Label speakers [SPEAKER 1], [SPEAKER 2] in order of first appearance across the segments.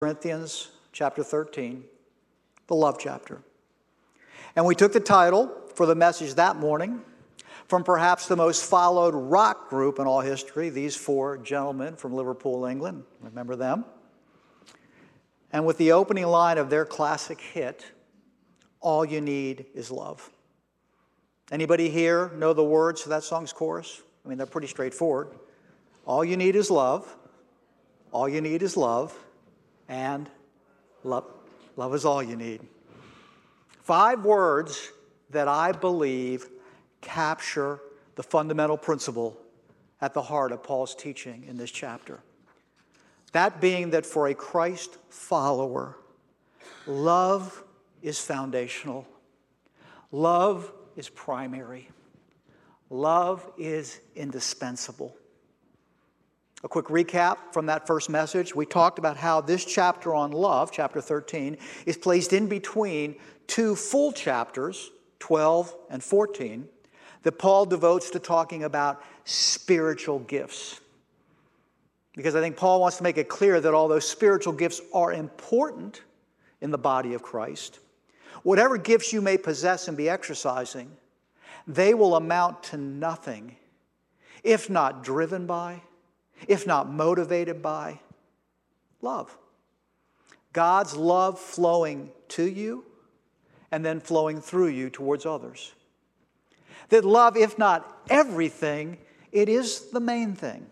[SPEAKER 1] Corinthians chapter 13, the love chapter. And we took the title for the message that morning from perhaps the most followed rock group in all history, these four gentlemen from Liverpool, England. Remember them? And with the opening line of their classic hit, "All You Need Is Love." Anybody here know the words to that song's chorus? I mean, they're pretty straightforward. All you need is love. All you need is love. And love. Love is all you need. 5 words that I believe capture the fundamental principle at the heart of Paul's teaching in this chapter. That being that for a Christ follower, love is foundational. Love is primary. Love is indispensable. A quick recap from that first message. We talked about how this chapter on love, chapter 13, is placed in between 2 full chapters, 12 and 14, that Paul devotes to talking about spiritual gifts. Because I think Paul wants to make it clear that although spiritual gifts are important in the body of Christ, whatever gifts you may possess and be exercising, they will amount to nothing if not driven by, if not motivated by, love. God's love flowing to you and then flowing through you towards others. That love, if not everything, it is the main thing.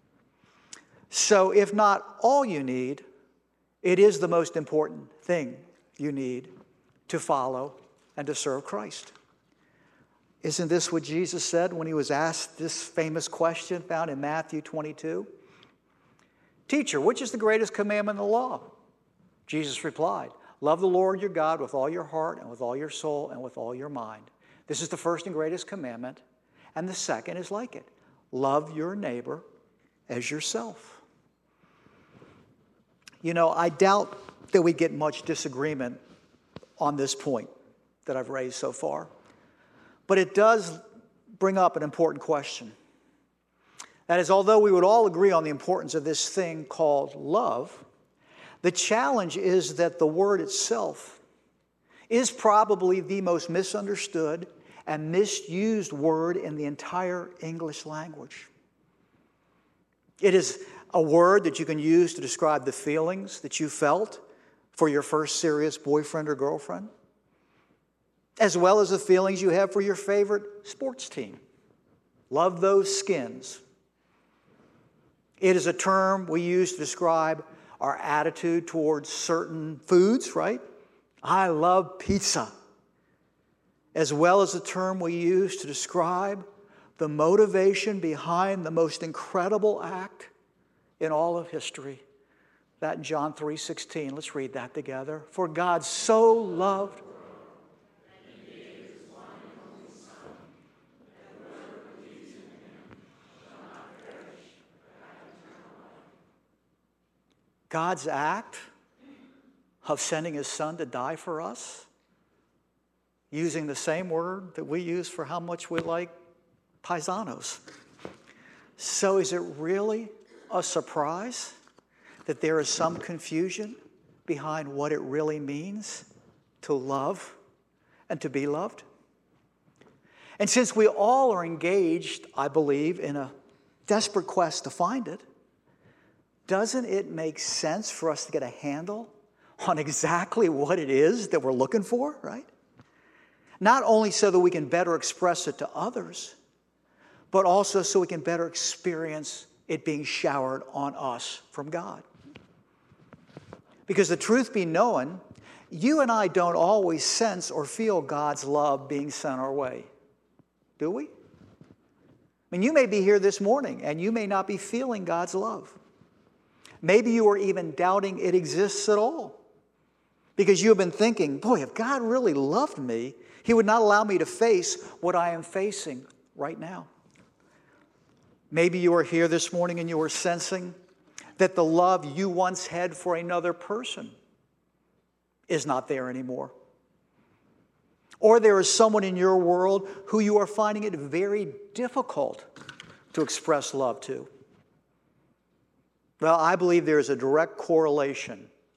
[SPEAKER 1] So if not all you need, it is the most important thing you need to follow and to serve Christ. Isn't this what Jesus said when he was asked this famous question found in Matthew 22? "Teacher, which is the greatest commandment in the law?" Jesus replied, "Love the Lord your God with all your heart and with all your soul and with all your mind. This is the first and greatest commandment, and the second is like it. Love your neighbor as yourself." You know, I doubt that we get much disagreement on this point that I've raised so far. But it does bring up an important question. That is, although we would all agree on the importance of this thing called love, the challenge is that the word itself is probably the most misunderstood and misused word in the entire English language. It is a word that you can use to describe the feelings that you felt for your first serious boyfriend or girlfriend, as well as the feelings you have for your favorite sports team. Love those Skins. It is a term we use to describe our attitude towards certain foods, right? I love pizza. As well as a term we use to describe the motivation behind the most incredible act in all of history. That in John 3:16. Let's read that together. "For God so loved..." God's act of sending his son to die for us, using the same word that we use for how much we like paisanos. So is it really a surprise that there is some confusion behind what it really means to love and to be loved? And since we all are engaged, I believe, in a desperate quest to find it, doesn't it make sense for us to get a handle on exactly what it is that we're looking for, right? Not only so that we can better express it to others, but also so we can better experience it being showered on us from God. Because the truth be known, you and I don't always sense or feel God's love being sent our way, do we? I mean, you may be here this morning and you may not be feeling God's love. Maybe you are even doubting it exists at all. Because you have been thinking, boy, if God really loved me, he would not allow me to face what I am facing right now. Maybe you are here this morning and you are sensing that the love you once had for another person is not there anymore. Or there is someone in your world who you are finding it very difficult to express love to. Well, I believe there is a direct correlation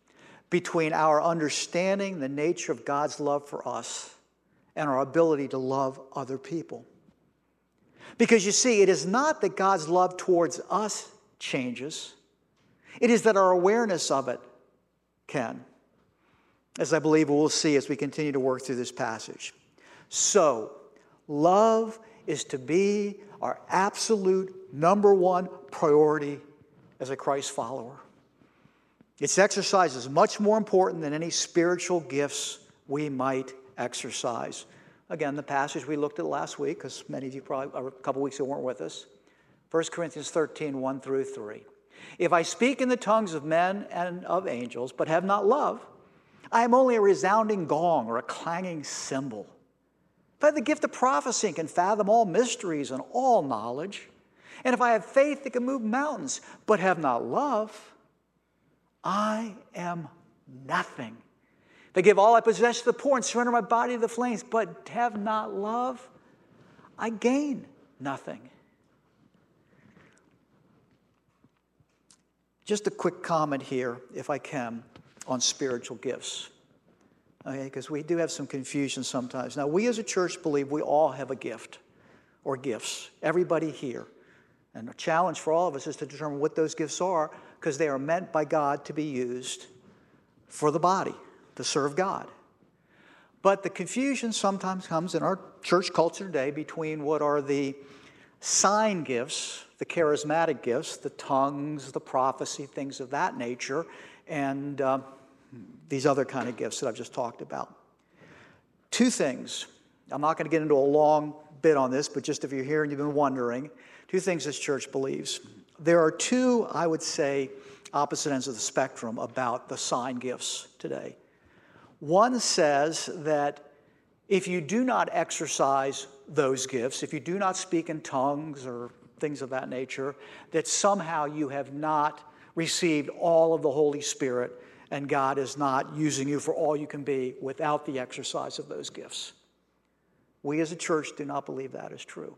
[SPEAKER 1] between our understanding the nature of God's love for us and our ability to love other people. Because you see, it is not that God's love towards us changes. It is that our awareness of it can, as I believe we'll see as we continue to work through this passage. So, love is to be our absolute number one priority as a Christ follower. Its exercise is much more important than any spiritual gifts we might exercise. Again, the passage we looked at last week, because many of you probably, or a couple weeks ago, weren't with us. 1 Corinthians 13, 1 through 3. If I speak in the tongues of men and of angels, but have not love, I am only a resounding gong or a clanging cymbal. If I have the gift of prophecy and can fathom all mysteries and all knowledge, and if I have faith that can move mountains, but have not love, I am nothing. If I give all I possess to the poor and surrender my body to the flames, but have not love, I gain nothing. Just a quick comment here, if I can, on spiritual gifts. Okay, because we do have some confusion sometimes. Now, we as a church believe we all have a gift or gifts, everybody here. And the challenge for all of us is to determine what those gifts are, because they are meant by God to be used for the body, to serve God. But the confusion sometimes comes in our church culture today between what are the sign gifts, the charismatic gifts, the tongues, the prophecy, things of that nature, and these other kind of gifts that I've just talked about. Two things. I'm not going to get into a long bit on this, but just if you're here and you've been wondering, two things this church believes. There are two, I would say, opposite ends of the spectrum about the sign gifts today. One says that if you do not exercise those gifts, if you do not speak in tongues or things of that nature, that somehow you have not received all of the Holy Spirit and God is not using you for all you can be without the exercise of those gifts. We as a church do not believe that is true.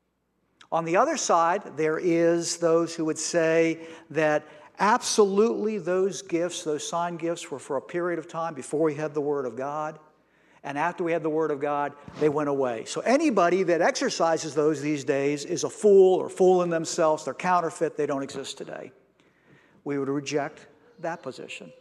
[SPEAKER 1] On the other side, there is those who would say that absolutely those gifts, those sign gifts, were for a period of time before we had the Word of God. And after we had the Word of God, they went away. So anybody that exercises those these days is a fool or fooling themselves. They're counterfeit. They don't exist today. We would reject that position.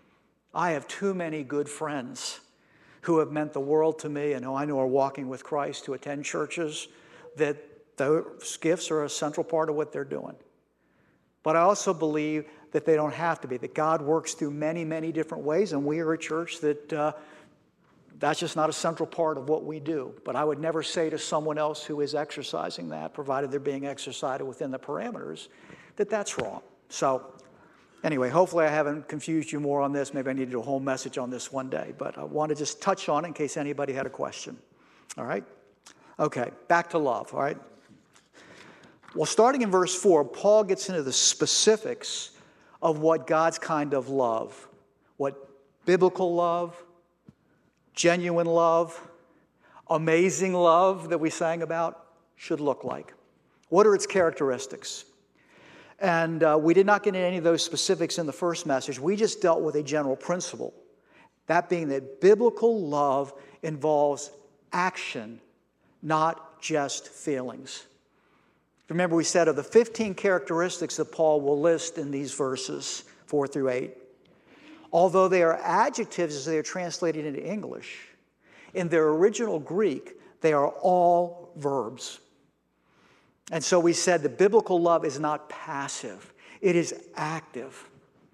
[SPEAKER 1] I have too many good friends who have meant the world to me and who I know are walking with Christ, who attend churches, that those gifts are a central part of what they're doing. But I also believe that they don't have to be, that God works through many, many different ways, and we are a church that that's just not a central part of what we do. But I would never say to someone else who is exercising that, provided they're being exercised within the parameters, that that's wrong. So anyway, hopefully I haven't confused you more on this. Maybe I need to do a whole message on this one day. But I want to just touch on it in case anybody had a question. All right? Okay, back to love, all right? Well, starting in verse 4, Paul gets into the specifics of what God's kind of love, what biblical love, genuine love, amazing love that we sang about should look like. What are its characteristics? And we did not get into any of those specifics in the first message. We just dealt with a general principle, that being that biblical love involves action, not just feelings. Remember, we said of the 15 characteristics that Paul will list in these verses, 4 through 8, although they are adjectives as they are translated into English, in their original Greek, they are all verbs. And so we said that biblical love is not passive. It is active.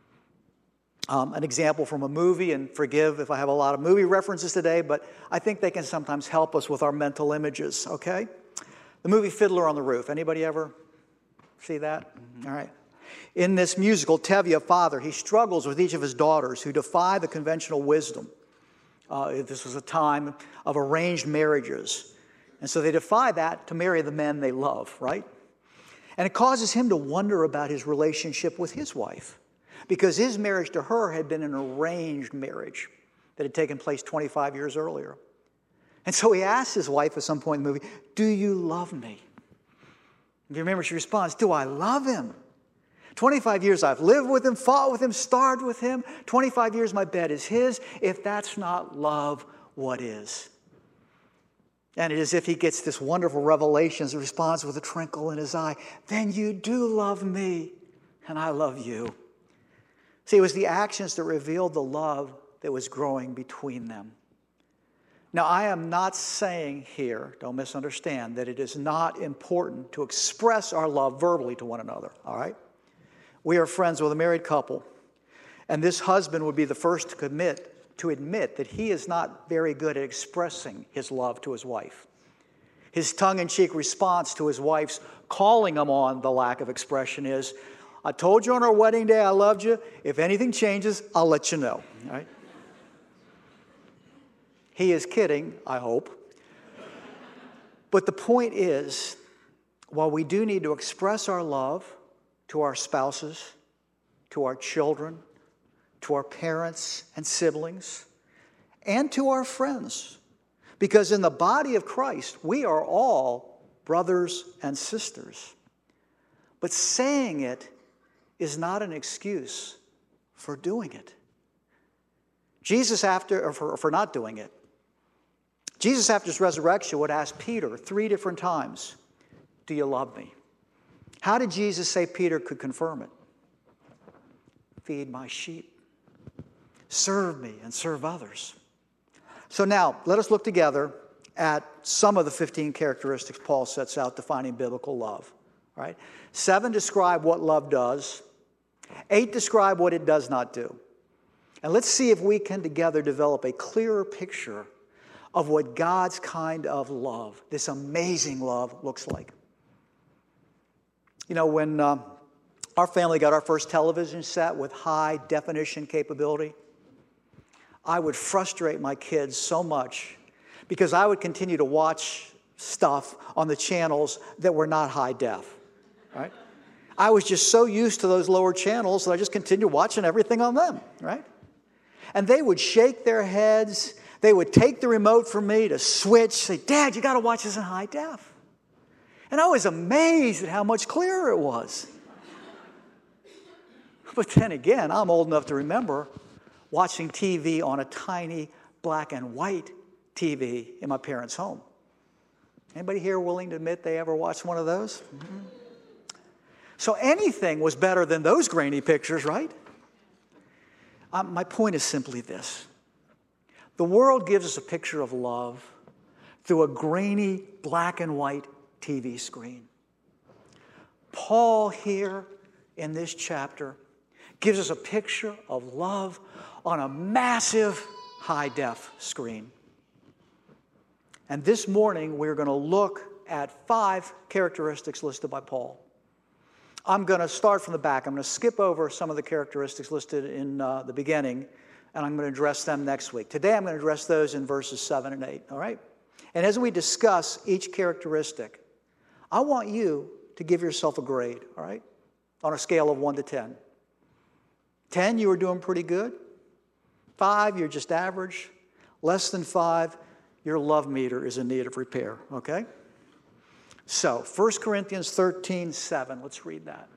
[SPEAKER 1] An example from a movie, and forgive if I have a lot of movie references today, but I think they can sometimes help us with our mental images, okay? The movie Fiddler on the Roof. Anybody ever see that? All right. In this musical, Tevye, father, he struggles with each of his daughters who defy the conventional wisdom. This was a time of arranged marriages. And so they defy that to marry the men they love, right? And it causes him to wonder about his relationship with his wife, because his marriage to her had been an arranged marriage that had taken place 25 years earlier. And so he asks his wife at some point in the movie, "Do you love me?" If you remember, she responds, "Do I love him? 25 years I've lived with him, fought with him, starved with him. 25 years my bed is his. If that's not love, what is? And it is as if he gets this wonderful revelation as he responds with a twinkle in his eye. Then you do love me, and I love you. See, it was the actions that revealed the love that was growing between them. Now, I am not saying here, don't misunderstand, that it is not important to express our love verbally to one another, all right? We are friends with a married couple, and this husband would be the first to admit that he is not very good at expressing his love to his wife. His tongue-in-cheek response to his wife's calling him on the lack of expression is, I told you on our wedding day I loved you. If anything changes, I'll let you know, all right? He is kidding, I hope. But the point is, while we do need to express our love to our spouses, to our children, to our parents and siblings, and to our friends, because in the body of Christ, we are all brothers and sisters. But saying it is not an excuse for doing it. For not doing it. Jesus, after his resurrection, would ask Peter 3 different times, do you love me? How did Jesus say Peter could confirm it? Feed my sheep. Serve me and serve others. So now, let us look together at some of the 15 characteristics Paul sets out defining biblical love. All right? 7 describe what love does. 8 describe what it does not do. And let's see if we can together develop a clearer picture of what God's kind of love, this amazing love, looks like. You know, when our family got our first television set with high definition capability, I would frustrate my kids so much because I would continue to watch stuff on the channels that were not high def, right? I was just so used to those lower channels that I just continued watching everything on them, right? And they would shake their heads. They would take the remote from me to switch, say, Dad, you got to watch this in high def. And I was amazed at how much clearer it was. But then again, I'm old enough to remember watching TV on a tiny black and white TV in my parents' home. Anybody here willing to admit they ever watched one of those? Mm-hmm. So anything was better than those grainy pictures, right? My point is simply this. The world gives us a picture of love through a grainy black and white TV screen. Paul here in this chapter gives us a picture of love on a massive high-def screen. And this morning we're going to look at 5 characteristics listed by Paul. I'm going to start from the back. I'm going to skip over some of the characteristics listed in the beginning, and I'm going to address them next week. Today I'm going to address those in verses 7 and 8, all right? And as we discuss each characteristic, I want you to give yourself a grade, all right? On a scale of 1 to 10. 10, you were doing pretty good. 5, you're just average. Less than 5, your love meter is in need of repair, okay? So, 1 Corinthians 13:7, let's read that.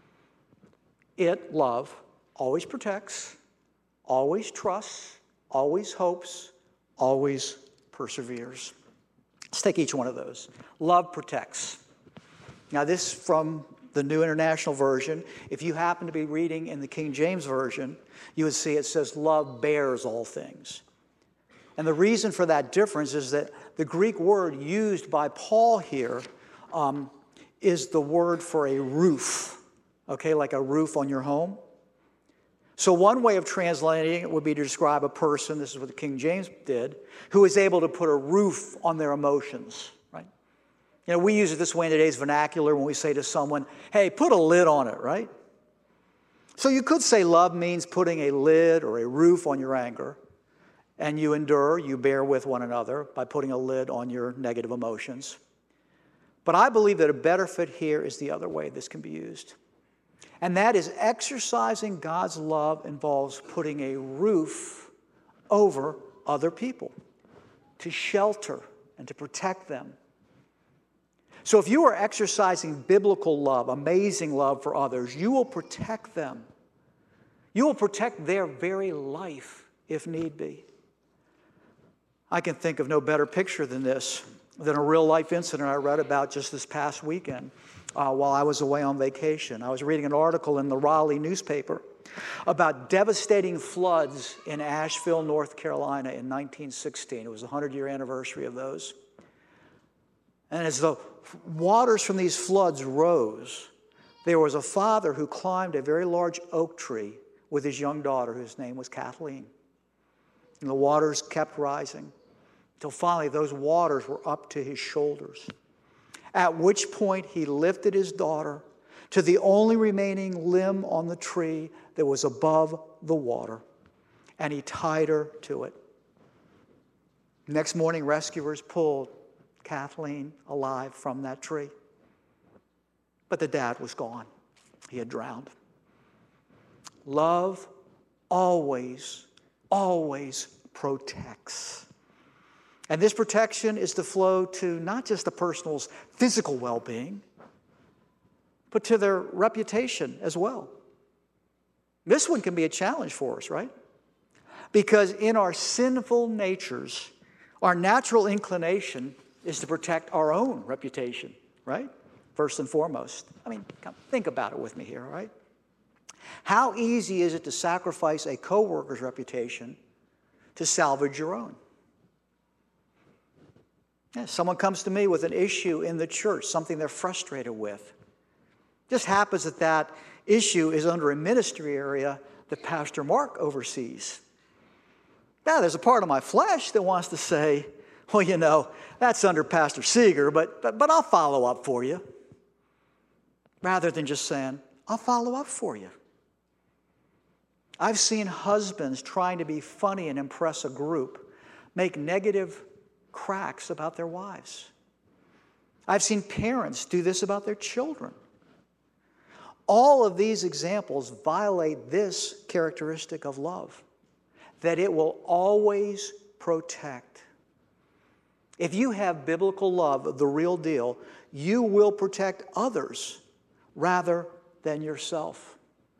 [SPEAKER 1] It, love, always protects, always trusts, always hopes, always perseveres. Let's take each one of those. Love protects. Now, this from the New International Version. If you happen to be reading in the King James Version, you would see it says, love bears all things. And the reason for that difference is that the Greek word used by Paul here is the word for a roof, okay, like a roof on your home. So one way of translating it would be to describe a person, this is what the King James did, who is able to put a roof on their emotions, right? You know, we use it this way in today's vernacular when we say to someone, hey, put a lid on it, right? So you could say love means putting a lid or a roof on your anger, and you endure, you bear with one another by putting a lid on your negative emotions. But I believe that a better fit here is the other way this can be used. And that is exercising God's love involves putting a roof over other people to shelter and to protect them. So if you are exercising biblical love, amazing love for others, you will protect them. You will protect their very life if need be. I can think of no better picture than this, than a real-life incident I read about just this past weekend while I was away on vacation. I was reading an article in the Raleigh newspaper about devastating floods in Asheville, North Carolina in 1916. It was the 100-year anniversary of those. And as the waters from these floods rose, there was a father who climbed a very large oak tree with his young daughter, whose name was Kathleen. And the waters kept rising until finally those waters were up to his shoulders, at which point he lifted his daughter to the only remaining limb on the tree that was above the water, and he tied her to it. Next morning, rescuers pulled Kathleen alive from that tree. But the dad was gone. He had drowned. Love always, always protects. And this protection is to flow to not just the person's physical well-being, but to their reputation as well. This one can be a challenge for us, right? Because in our sinful natures, our natural inclination is to protect our own reputation, right? First and foremost. I mean, think about it with me here, all right? How easy is it to sacrifice a coworker's reputation to salvage your own? Yeah, someone comes to me with an issue in the church, something they're frustrated with. It just happens that that issue is under a ministry area that Pastor Mark oversees. Now, there's a part of my flesh that wants to say, well, you know, that's under Pastor Seeger, but I'll follow up for you. Rather than just saying, I'll follow up for you. I've seen husbands trying to be funny and impress a group make negative cracks about their wives. I've seen parents do this about their children. All of these examples violate this characteristic of love, that it will always protect. If you have biblical love, the real deal, you will protect others rather than yourself.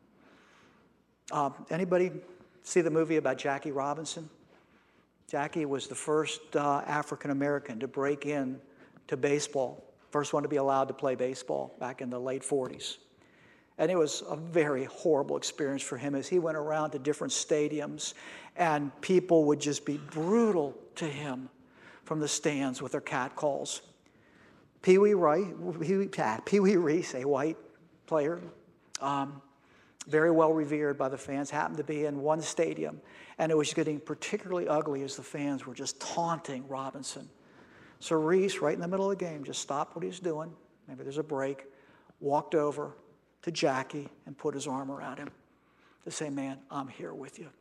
[SPEAKER 1] Anybody see the movie about Jackie Robinson? Jackie was the first African American to break in to baseball, first one to be allowed to play baseball back in the late 40s. And it was a very horrible experience for him as he went around to different stadiums and people would just be brutal to him from the stands with their catcalls. Pee Wee Reese, a white player, very well revered by the fans, happened to be in one stadium, and it was getting particularly ugly as the fans were just taunting Robinson. So Reese, right in the middle of the game, just stopped what he was doing, maybe there's a break, walked over to Jackie and put his arm around him to say, man, I'm here with you.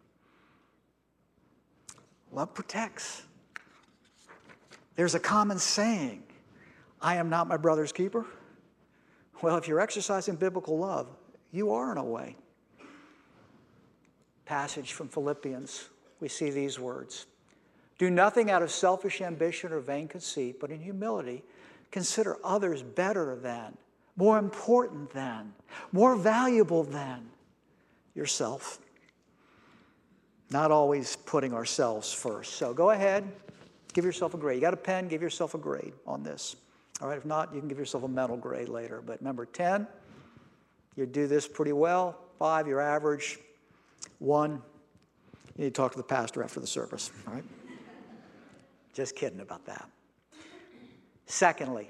[SPEAKER 1] Love protects. There's a common saying, I am not my brother's keeper. Well, if you're exercising biblical love, you are in a way. Passage from Philippians, we see these words. Do nothing out of selfish ambition or vain conceit, but in humility consider others better than, more important than, more valuable than yourself. Not always putting ourselves first. So go ahead, give yourself a grade. You got a pen, give yourself a grade on this. All right, if not, you can give yourself a mental grade later. But remember, 10, you do this pretty well. 5, you're average. 1, you need to talk to the pastor after the service. All right? Just kidding about that. Secondly,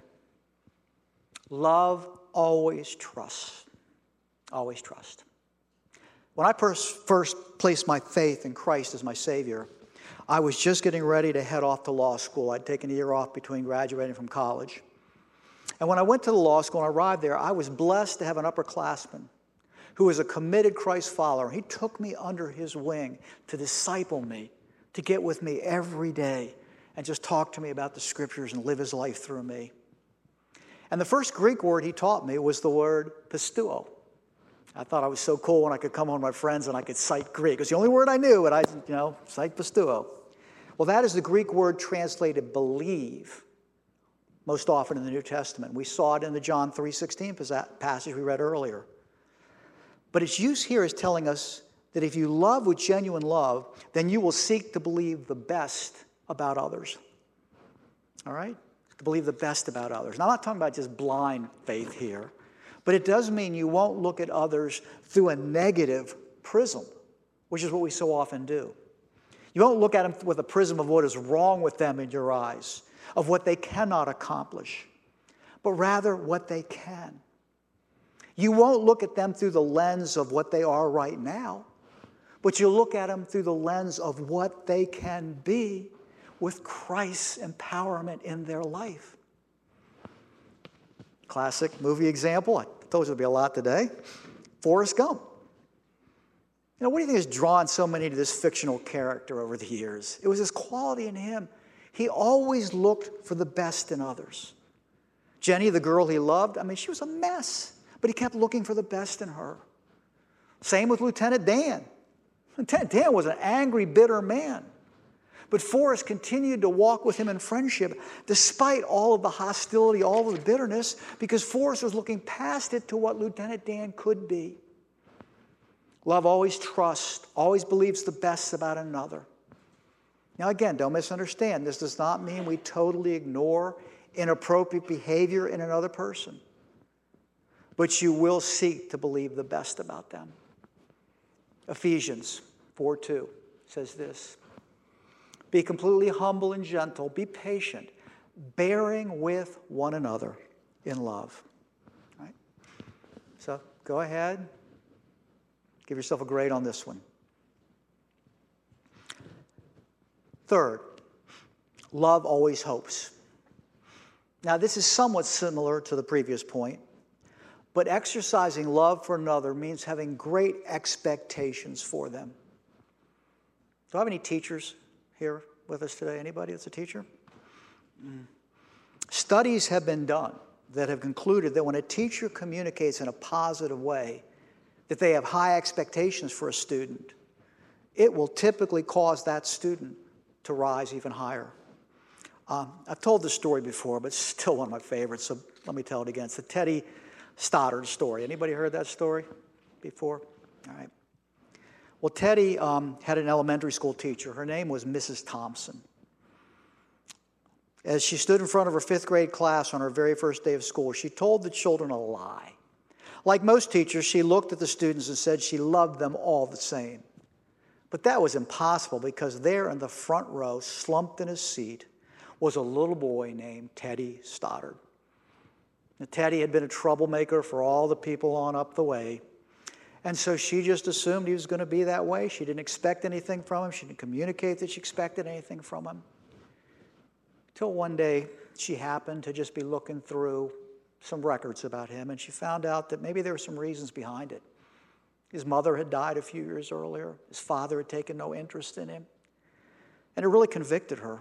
[SPEAKER 1] love always trusts. Always trust. When I first placed my faith in Christ as my Savior, I was just getting ready to head off to law school. I'd taken a year off between graduating from college. And when I went to the law school and arrived there, I was blessed to have an upperclassman who was a committed Christ follower. He took me under his wing to disciple me, to get with me every day and just talk to me about the Scriptures and live his life through me. And the first Greek word he taught me was the word pisteuo. I thought I was so cool when I could come home with my friends and I could cite Greek. It was the only word I knew, and I, cite pisteuo. Well, that is the Greek word translated believe most often in the New Testament. We saw it in the John 3:16 passage we read earlier. But its use here is telling us that if you love with genuine love, then you will seek to believe the best about others. All right? To believe the best about others. Now, I'm not talking about just blind faith here, but it does mean you won't look at others through a negative prism, which is what we so often do. You won't look at them with a prism of what is wrong with them in your eyes, of what they cannot accomplish, but rather what they can. You won't look at them through the lens of what they are right now, but you look at them through the lens of what they can be with Christ's empowerment in their life. Classic movie example, I told you there'd be a lot today, Forrest Gump. You know, what do you think has drawn so many to this fictional character over the years? It was this quality in him. He always looked for the best in others. Jenny, the girl he loved, she was a mess, but he kept looking for the best in her. Same with Lieutenant Dan. Lieutenant Dan was an angry, bitter man. But Forrest continued to walk with him in friendship despite all of the hostility, all of the bitterness, because Forrest was looking past it to what Lieutenant Dan could be. Love always trusts, always believes the best about another. Now again, don't misunderstand. This does not mean we totally ignore inappropriate behavior in another person. But you will seek to believe the best about them. Ephesians 4:2 says this. Be completely humble and gentle. Be patient, bearing with one another in love. All right? So go ahead. Give yourself a grade on this one. Third, love always hopes. Now, this is somewhat similar to the previous point, but exercising love for another means having great expectations for them. Do I have any teachers here with us today? Anybody that's a teacher? Studies have been done that have concluded that when a teacher communicates in a positive way, that they have high expectations for a student, it will typically cause that student to rise even higher. I've told this story before, but it's still one of my favorites, so let me tell it again. It's the Teddy Stoddard story. Anybody heard that story before? All right. Well, Teddy had an elementary school teacher. Her name was Mrs. Thompson. As she stood in front of her fifth grade class on her very first day of school, she told the children a lie. Like most teachers, she looked at the students and said she loved them all the same. But that was impossible because there in the front row, slumped in his seat, was a little boy named Teddy Stoddard. Now, Teddy had been a troublemaker for all the people on up the way, and so she just assumed he was going to be that way. She didn't expect anything from him. She didn't communicate that she expected anything from him. Till one day, she happened to just be looking through some records about him, and she found out that maybe there were some reasons behind it. His mother had died a few years earlier. His father had taken no interest in him. And it really convicted her.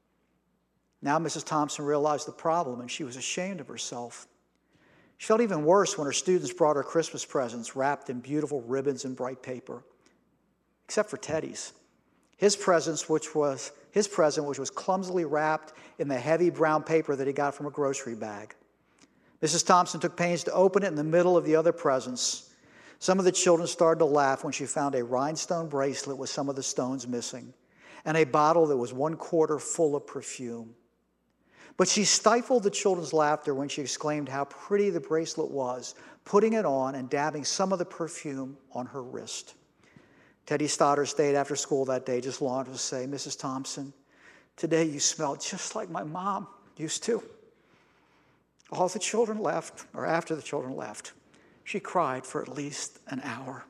[SPEAKER 1] Now Mrs. Thompson realized the problem, and she was ashamed of herself. She felt even worse when her students brought her Christmas presents wrapped in beautiful ribbons and bright paper, except for Teddy's. His present, which was clumsily wrapped in the heavy brown paper that he got from a grocery bag. Mrs. Thompson took pains to open it in the middle of the other presents. Some of the children started to laugh when she found a rhinestone bracelet with some of the stones missing, and a bottle that was 1/4 full of perfume. But she stifled the children's laughter when she exclaimed how pretty the bracelet was, putting it on and dabbing some of the perfume on her wrist. Teddy Stoddard stayed after school that day just long enough to say, Mrs. Thompson, today you smell just like my mom used to. All the children left, or after the children left, she cried for at least an hour.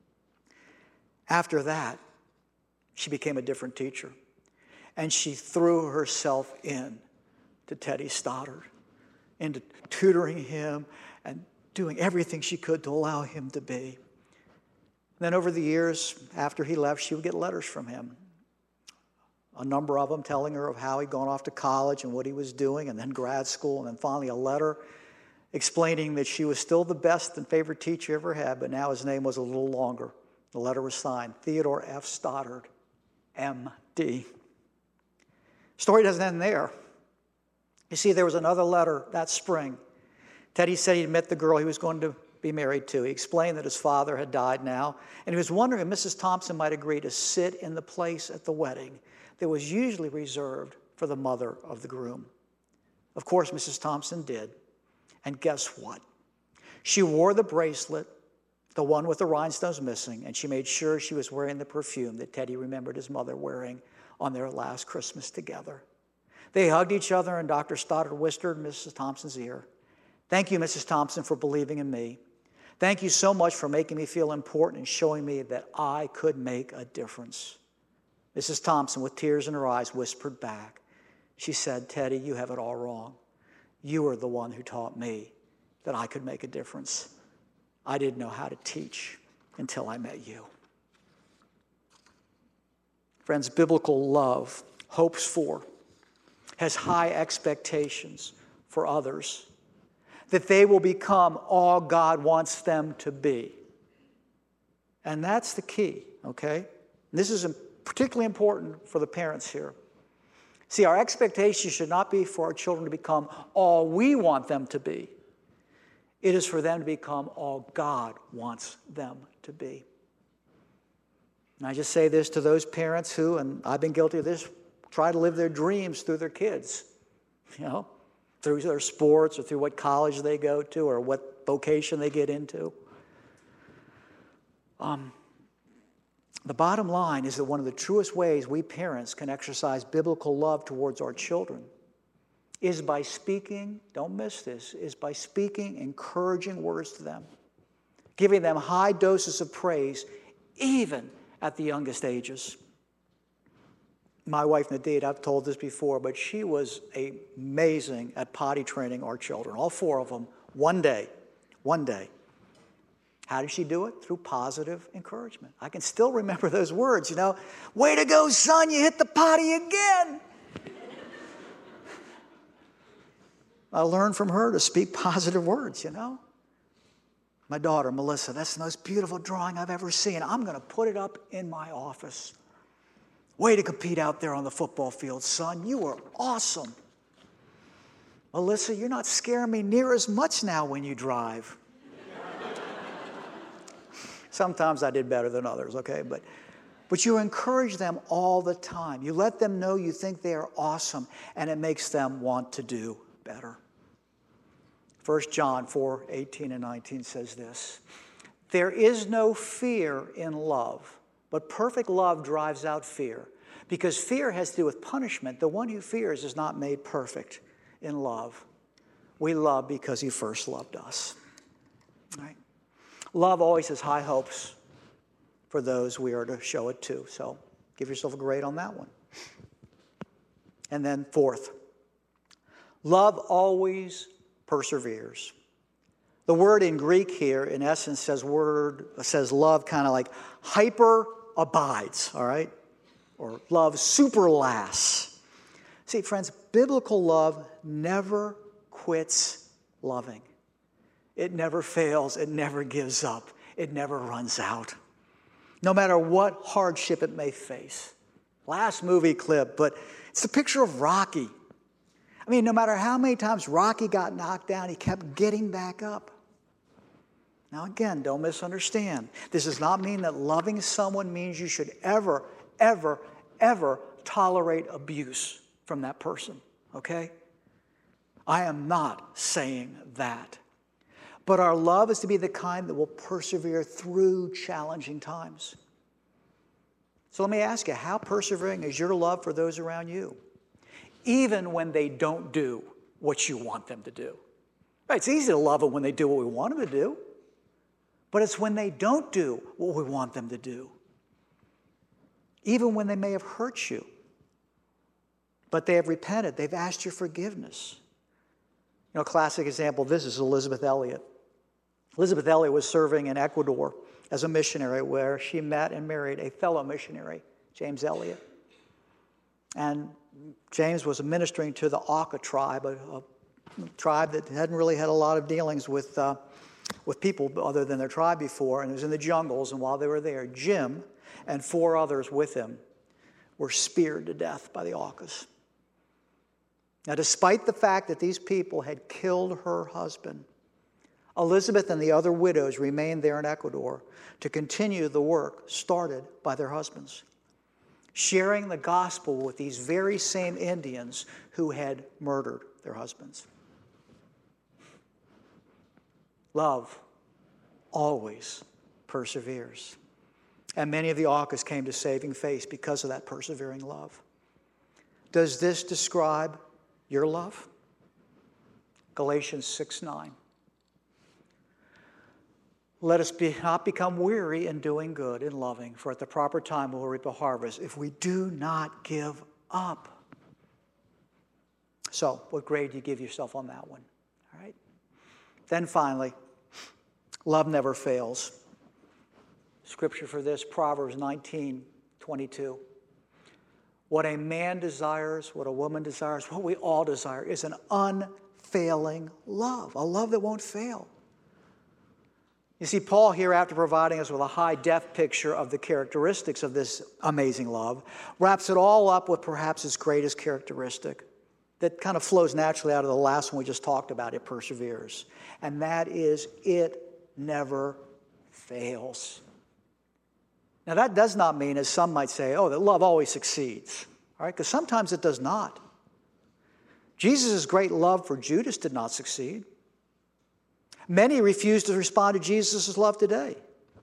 [SPEAKER 1] After that, she became a different teacher, and she threw herself in to Teddy Stoddard, into tutoring him and doing everything she could to allow him to be. Then over the years, after he left, she would get letters from him, a number of them telling her of how he'd gone off to college and what he was doing, and then grad school, and then finally a letter explaining that she was still the best and favorite teacher he ever had, but now his name was a little longer. The letter was signed, Theodore F. Stoddard, M.D. Story doesn't end there. You see, there was another letter that spring. Teddy said he'd met the girl he was going to be married to. He explained that his father had died now, and he was wondering if Mrs. Thompson might agree to sit in the place at the wedding that was usually reserved for the mother of the groom. Of course, Mrs. Thompson did. And guess what? She wore the bracelet, the one with the rhinestones missing, and she made sure she was wearing the perfume that Teddy remembered his mother wearing on their last Christmas together. They hugged each other, and Dr. Stoddard whispered in Mrs. Thompson's ear, "Thank you, Mrs. Thompson, for believing in me. Thank you so much for making me feel important and showing me that I could make a difference." Mrs. Thompson, with tears in her eyes, whispered back. She said, "Teddy, you have it all wrong. You are the one who taught me that I could make a difference. I didn't know how to teach until I met you." Friends, biblical love hopes for, has high expectations for others, that they will become all God wants them to be. And that's the key, okay? This is particularly important for the parents here. See, our expectation should not be for our children to become all we want them to be. It is for them to become all God wants them to be. And I just say this to those parents who, and I've been guilty of this, try to live their dreams through their kids, through their sports or through what college they go to or what vocation they get into. The bottom line is that one of the truest ways we parents can exercise biblical love towards our children is by speaking, don't miss this, is by speaking encouraging words to them, giving them high doses of praise, even at the youngest ages. My wife, Nadine, I've told this before, but she was amazing at potty training our children, all four of them, one day. How did she do it? Through positive encouragement. I can still remember those words, "Way to go, son, you hit the potty again." I learned from her to speak positive words, My daughter, Melissa, "That's the most beautiful drawing I've ever seen. I'm going to put it up in my office. Way to compete out there on the football field, son. You are awesome. Melissa, you're not scaring me near as much now when you drive." Sometimes I did better than others, okay? But you encourage them all the time. You let them know you think they are awesome, and it makes them want to do better. 1 John 4:18 and 19 says this, "There is no fear in love, but perfect love drives out fear, because fear has to do with punishment. The one who fears is not made perfect in love. We love because he first loved us." All right? Love always has high hopes for those we are to show it to. So give yourself a grade on that one. And then fourth, love always perseveres. The word in Greek here, in essence, says love kind of like hyper abides, all right? Or love super lasts. See, friends, biblical love never quits loving. It never fails. It never gives up. It never runs out. No matter what hardship it may face. Last movie clip, but it's the picture of Rocky. I mean, no matter how many times Rocky got knocked down, he kept getting back up. Now again, don't misunderstand. This does not mean that loving someone means you should ever, ever, ever tolerate abuse from that person, okay? I am not saying that. But our love is to be the kind that will persevere through challenging times. So let me ask you, how persevering is your love for those around you? Even when they don't do what you want them to do. Right, it's easy to love them when they do what we want them to do. But it's when they don't do what we want them to do. Even when they may have hurt you. But they have repented. They've asked your forgiveness. A classic example of this is Elisabeth Elliot. Elisabeth Elliot was serving in Ecuador as a missionary where she met and married a fellow missionary, James Elliot. And James was ministering to the Auca tribe, a tribe that hadn't really had a lot of dealings with people other than their tribe before, and it was in the jungles. And while they were there, Jim and 4 others with him were speared to death by the Aucas. Now, despite the fact that these people had killed her husband, Elizabeth and the other widows remained there in Ecuador to continue the work started by their husbands, sharing the gospel with these very same Indians who had murdered their husbands. Love always perseveres. And many of the Aucas came to saving faith because of that persevering love. Does this describe your love? Galatians 6:9. Let us not become weary in doing good, in loving, for at the proper time we will reap a harvest if we do not give up. So, what grade do you give yourself on that one? All right. Then finally, love never fails. Scripture for this, Proverbs 19:22. What a man desires, what a woman desires, what we all desire is an unfailing love, a love that won't fail. You see, Paul here, after providing us with a high-def picture of the characteristics of this amazing love, wraps it all up with perhaps its greatest characteristic that kind of flows naturally out of the last one we just talked about. It perseveres. And that is, it never fails. Now, that does not mean, as some might say, that love always succeeds. All right? Because sometimes it does not. Jesus' great love for Judas did not succeed. Many refuse to respond to Jesus' love today.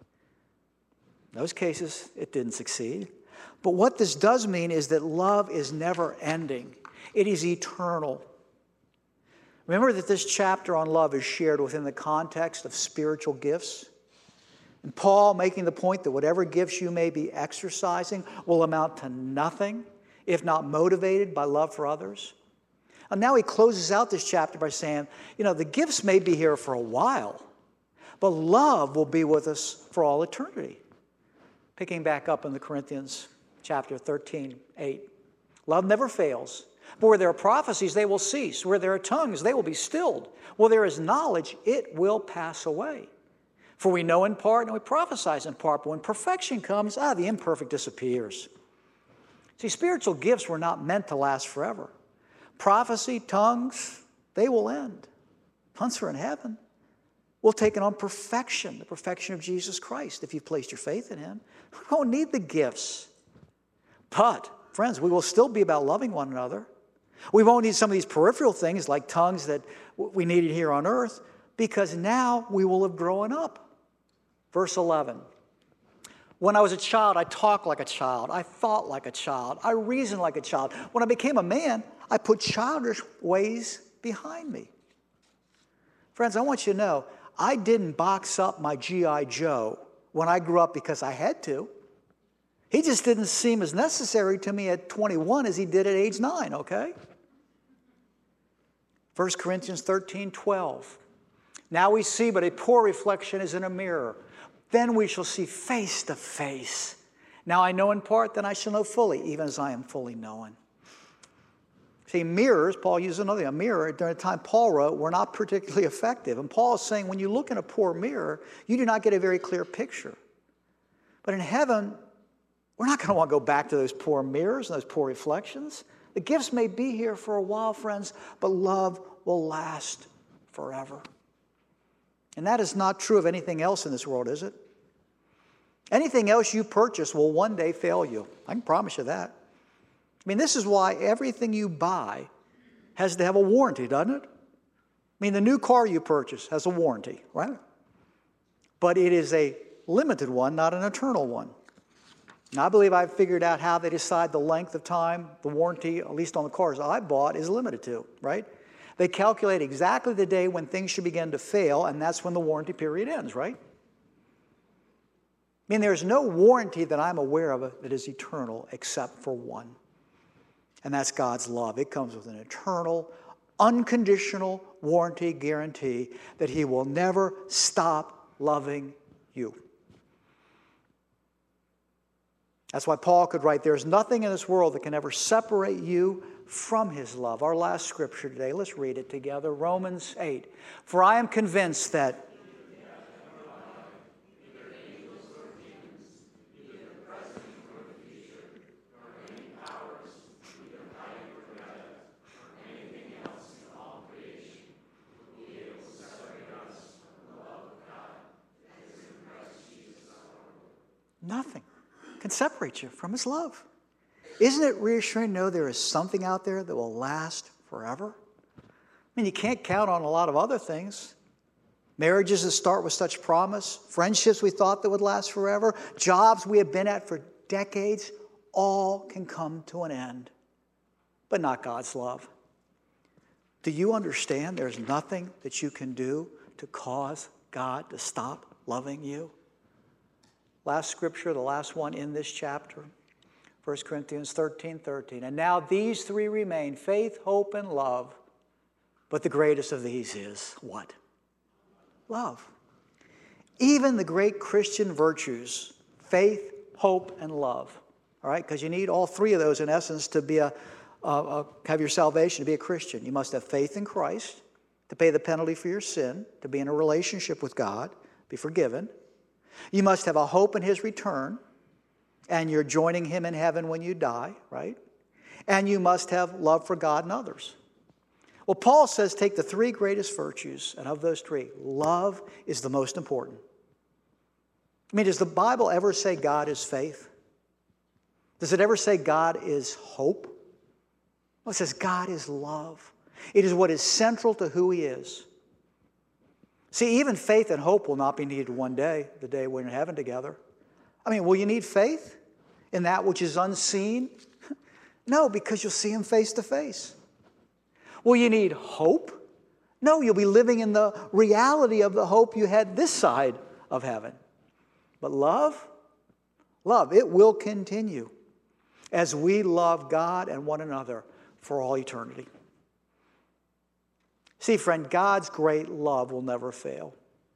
[SPEAKER 1] In those cases, it didn't succeed. But what this does mean is that love is never ending. It is eternal. Remember that this chapter on love is shared within the context of spiritual gifts. And Paul making the point that whatever gifts you may be exercising will amount to nothing if not motivated by love for others. And now he closes out this chapter by saying, the gifts may be here for a while, but love will be with us for all eternity. Picking back up in the Corinthians chapter 13:8. Love never fails. But where there are prophecies, they will cease. Where there are tongues, they will be stilled. Where there is knowledge, it will pass away. For we know in part and we prophesy in part, but when perfection comes, the imperfect disappears. See, spiritual gifts were not meant to last forever. Prophecy, tongues, they will end. Once we're in heaven, we'll take it on perfection, the perfection of Jesus Christ, if you've placed your faith in him. We won't need the gifts. But, friends, we will still be about loving one another. We won't need some of these peripheral things like tongues that we needed here on earth, because now we will have grown up. Verse 11. When I was a child, I talked like a child. I thought like a child. I reasoned like a child. When I became a man, I put childish ways behind me. Friends, I want you to know, I didn't box up my G.I. Joe when I grew up because I had to. He just didn't seem as necessary to me at 21 as he did at age 9, okay? 1 Corinthians 13:12. Now we see but a poor reflection as in a mirror. Then we shall see face to face. Now I know in part, then I shall know fully, even as I am fully known. See, mirrors, Paul uses another thing. A mirror, during the time Paul wrote, were not particularly effective. And Paul is saying when you look in a poor mirror, you do not get a very clear picture. But in heaven, we're not going to want to go back to those poor mirrors and those poor reflections. The gifts may be here for a while, friends, but love will last forever. And that is not true of anything else in this world, is it? Anything else you purchase will one day fail you. I can promise you that. I mean, this is why everything you buy has to have a warranty, doesn't it? I mean, the new car you purchase has a warranty, right? But it is a limited one, not an eternal one. And I believe I've figured out how they decide the length of time the warranty, at least on the cars I bought, is limited to, right? They calculate exactly the day when things should begin to fail, and that's when the warranty period ends, right? I mean, there's no warranty that I'm aware of that is eternal except for one, and that's God's love. It comes with an eternal, unconditional warranty guarantee that he will never stop loving you. That's why Paul could write, there's nothing in this world that can ever separate you from his love. Our last scripture today, let's read it together. Romans 8. For I am convinced that can separate you from his love. Isn't it reassuring to know there is something out there that will last forever? I mean, you can't count on a lot of other things. Marriages that start with such promise, friendships we thought that would last forever, jobs we have been at for decades, all can come to an end, but not God's love. Do you understand there's nothing that you can do to cause God to stop loving you? Last scripture, the last one in this chapter, 1 Corinthians 13:13. And now these three remain, faith, hope, and love. But the greatest of these is what? Love. Even the great Christian virtues, faith, hope, and love. All right, because you need all three of those in essence to be have your salvation, to be a Christian. You must have faith in Christ, to pay the penalty for your sin, to be in a relationship with God, be forgiven. You must have a hope in his return, and you're joining him in heaven when you die, right? And you must have love for God and others. Well, Paul says take the three greatest virtues, and of those three, love is the most important. I mean, does the Bible ever say God is faith? Does it ever say God is hope? Well, it says God is love. It is what is central to who he is. See, even faith and hope will not be needed one day, the day we're in heaven together. I mean, will you need faith in that which is unseen? No, because you'll see him face to face. Will you need hope? No, you'll be living in the reality of the hope you had this side of heaven. But love, it will continue as we love God and one another for all eternity. See, friend, God's great love will never fail.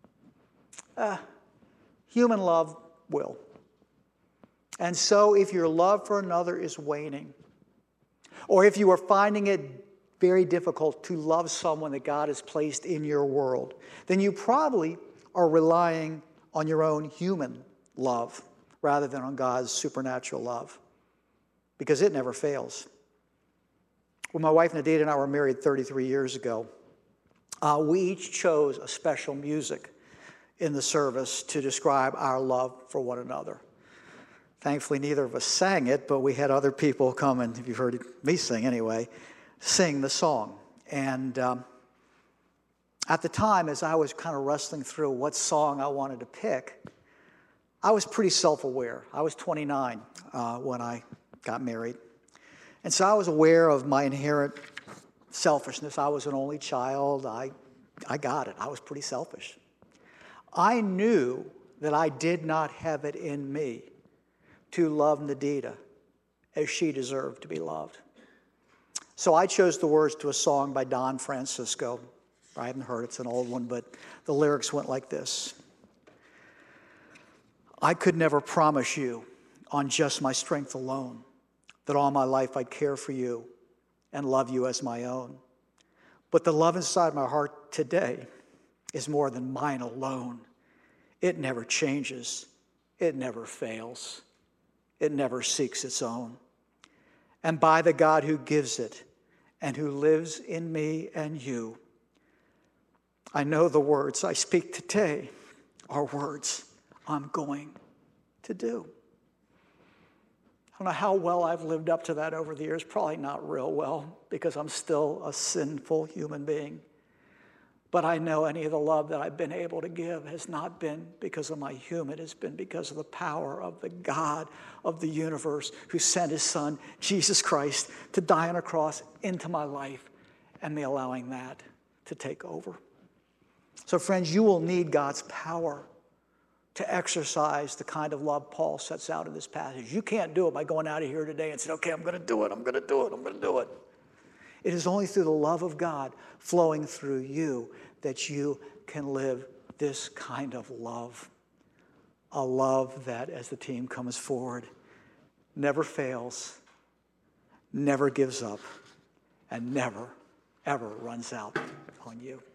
[SPEAKER 1] Human love will. And so if your love for another is waning, or if you are finding it very difficult to love someone that God has placed in your world, then you probably are relying on your own human love rather than on God's supernatural love, because it never fails. When my wife Nadine and I were married 33 years ago, we each chose a special music in the service to describe our love for one another. Thankfully, neither of us sang it, but we had other people come and, if you've heard me sing anyway, sing the song. And at the time, as I was kind of wrestling through what song I wanted to pick, I was pretty self-aware. I was 29 when I got married. And so I was aware of my inherent selfishness. I was an only child. I got it. I was pretty selfish. I knew that I did not have it in me to love Nadita as she deserved to be loved. So I chose the words to a song by Don Francisco. I haven't heard it. It's an old one, but the lyrics went like this. I could never promise you on just my strength alone that all my life I'd care for you and love you as my own. But the love inside my heart today is more than mine alone. It never changes. It never fails. It never seeks its own. And by the God who gives it and who lives in me and you, I know the words I speak today are words I'm going to do. I don't know how well I've lived up to that over the years. Probably not real well, because I'm still a sinful human being. But I know any of the love that I've been able to give has not been because of my human. It's been because of the power of the God of the universe who sent his son, Jesus Christ, to die on a cross into my life, and me allowing that to take over. So friends, you will need God's power to exercise the kind of love Paul sets out in this passage. You can't do it by going out of here today and saying, okay, I'm going to do it, I'm going to do it, I'm going to do it. It is only through the love of God flowing through you that you can live this kind of love. A love that, as the team comes forward, never fails, never gives up, and never, ever runs out on you.